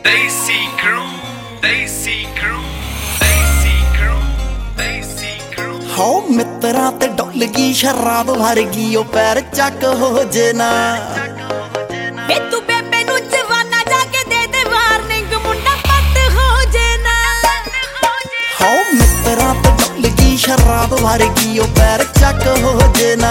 Desi Crew, Desi Crew, Desi Crew, Desi Crew। हो मित्रा ते डुल गई शराब भर गई ओ पैर चक हो जेना वे तू बेबे नु जवाना जाके दे दे वार्निंग मुंडा पत हो जेना। हो मित्रा ते डुल गई शराब भर गई ओ पैर चक हो जेना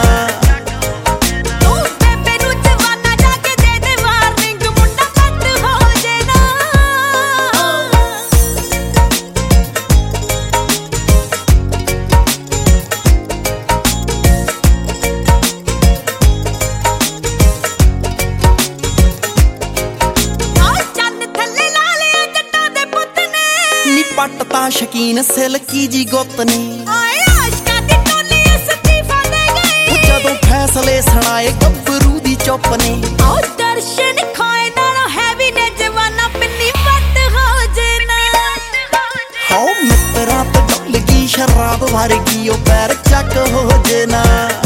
पटता शकीन सिल्की जी गुत ने जदों फैसले सुनाए गब्बरू दी चुप ने दर्शन खाए नालों हैवी ने जवाना पिन्नी वट हो जेना। हो मित्रा ते डुल गई शराब भर गई ओ पैर चक हो जेना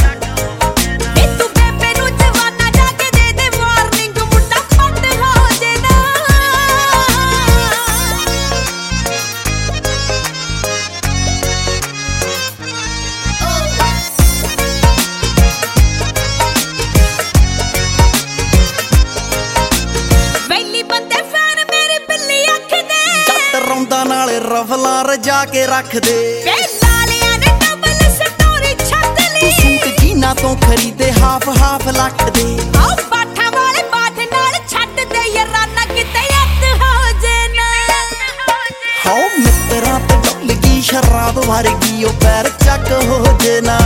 नाल रफला रजा के रख दे लालियां ने डबल स्टोरी छत ली सूट जीना तो खरीदे हाफ हाफ लख दे बाठा वाले बाठ नाल छट दे याराना किते अत हो जेना। हो मित्रा ते डुल गई शराब भर गई ओ पैर चक हो जेना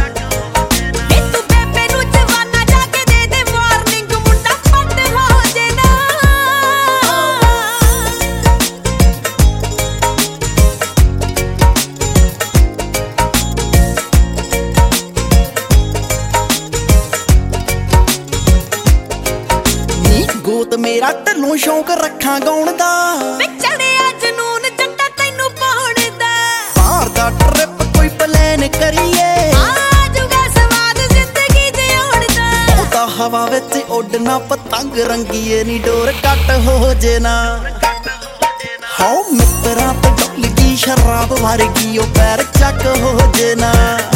गोत मेरा ढलों शौक रखा गाउण दा चढ़िया जनून जट्टा तैनू पाउण दा बाहर दा ट्रिप कोई प्लान करिए आजूगा स्वाद जिंदगी जिउण दा ओ तां हवा विच उड़ना पतंग रंगीए नी डोर कट हो जेना। हो मित्रा ते डुल गई शराब भर गई ओ पैर चक हो जेना।